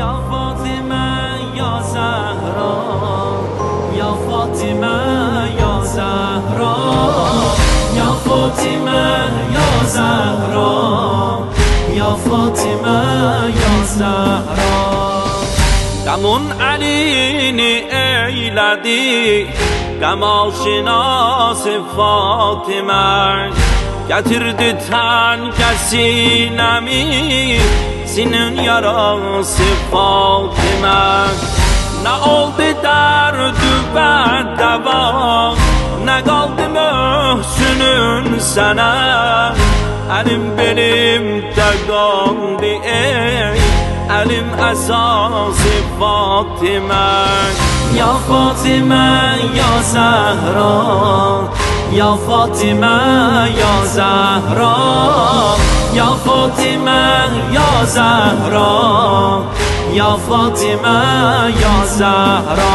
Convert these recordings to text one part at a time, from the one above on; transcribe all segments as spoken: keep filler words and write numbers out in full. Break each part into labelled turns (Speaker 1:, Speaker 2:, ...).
Speaker 1: Ya Fatime ya Zahra, ya Fatime ya Zahra, ya Fatime ya Zahra, ya Fatime ya Zahra. Qəmun əlini eylədi qəmal-şinası Fatimə, gətirdi təngəsinəmi sinin yarası Fatimə. Nə oldu dərdü və dəva, nə qaldı möhsünün sənə, əlim belimdə qaldı ey əlim əsası Fatimə. Ya Fatimə ya Zəhra, ya Fatimə ya Zəhra, ya Fatimə ya Zəhra, ya Fatimə ya Zəhra.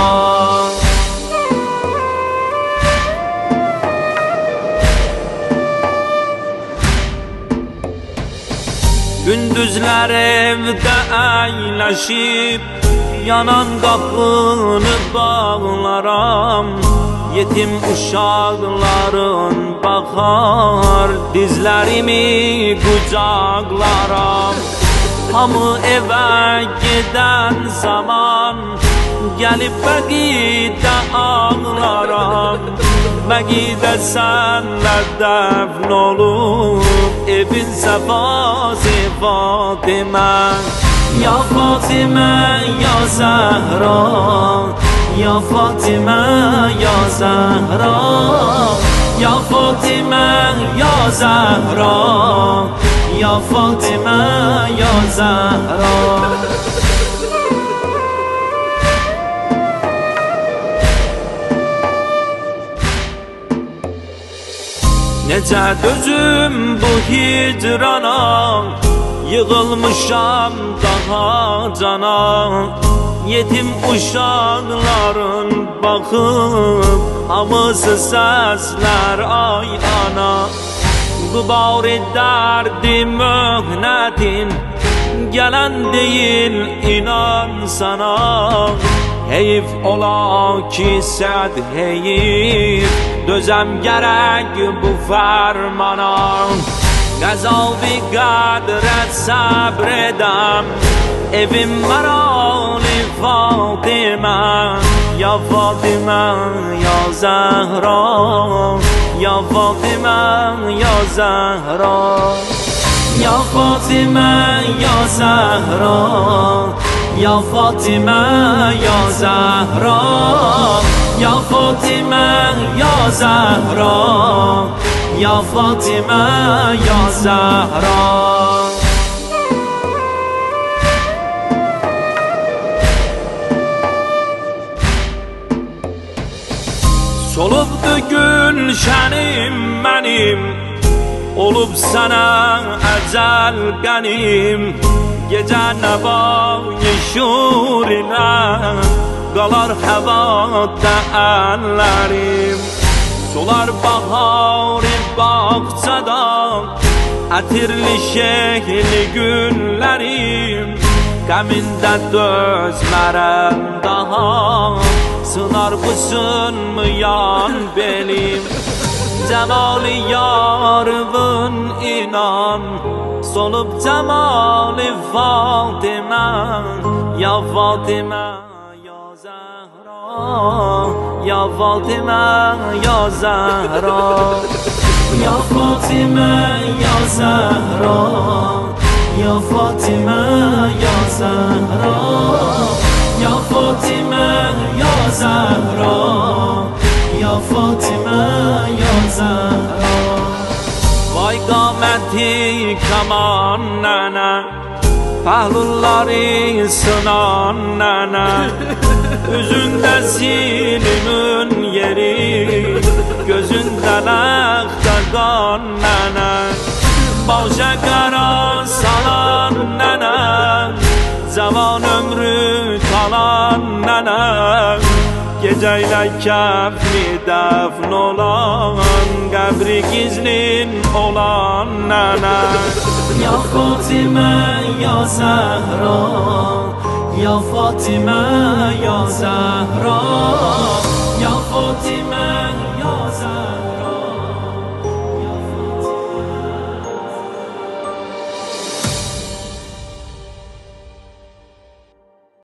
Speaker 1: Gündüzlər evdə əyləşib yanan qapını bağlaram, yetim uşaqların baxar dizlərimi qucaqlaram. Hamı evə gedən zaman gəlib Bəqidə ağlaram, Bəqidə sənlə dəfn olub evin səfası Fatimə. Ya Fatimə ya Zəhra, ya Fatimə ya Zəhra, ya Fatimə ya Zəhra, ya Fatimə ya Zəhra. Necə dözüm bu hicrana, yığılmışam daha cana, yetim uşaqların baxıb hamısı səslər ay ana. Qubari dərdi möhnətin gələn deyil inan sana, heyif ola ki səd heyif dözəm gərək bu fərmana. Qəzavi qədrət səbr edəm evim mərali Fatimə. Ya Fatimə ya Zəhra, ya Fatimə ya Zəhra, ya Fatimə ya Zəhra, ya Fatimə ya Zəhra, ya Fatimə ya Zəhra, ya Fatimə ya Zəhra. Solubdu gülşənim mənim, olub sənə əcəl qənim. Gecə nəvai şur ilə qalar həvada əllərim. Solar bahari bağçada ətirli şehli günlərim. Qəmində dözmərəm daha, sınar bu sınmayan belim. Cəmali yarıvın inan, solub cəmali Fatimə. Ya Fatimə ya Zəhra, ya Fatimə ya Zəhra, ya Fatimə ya Zəhra, ya Fatimə ya Zəhra, ya Fatimə ya Zəhra, ya Fatimə ya Zəhra. Vay qaməti kaman nənə, pəhlulları sınan nənə, üzündə zilimin yeri, gözündə ləxtə qan nənə. Başa qara salan nənə, cavan ömrü kalan nənə. Gecəylə kəfni dəfn olan, qəbri gizlin olan nənə. Ya Fatimə ya Zəhra, Ya Fatime ya Zehra